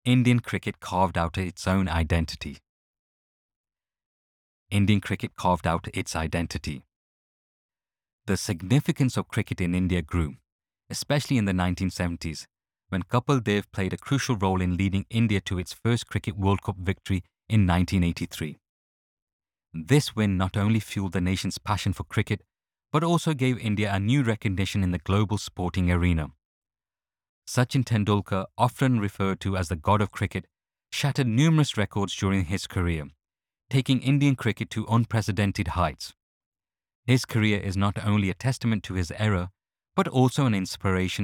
Indian cricket carved out its own identity. Indian cricket carved out its identity. The significance of cricket in India grew, especially in the 1970s, when Kapil Dev played a crucial role in leading India to its first Cricket World Cup victory in 1983. This win not only fueled the nation's passion for cricket, but also gave India a new recognition in the global sporting arena. Sachin Tendulkar, often referred to as the god of cricket, shattered numerous records during his career, taking Indian cricket to unprecedented heights. His career is not only a testament to his era, but also an inspiration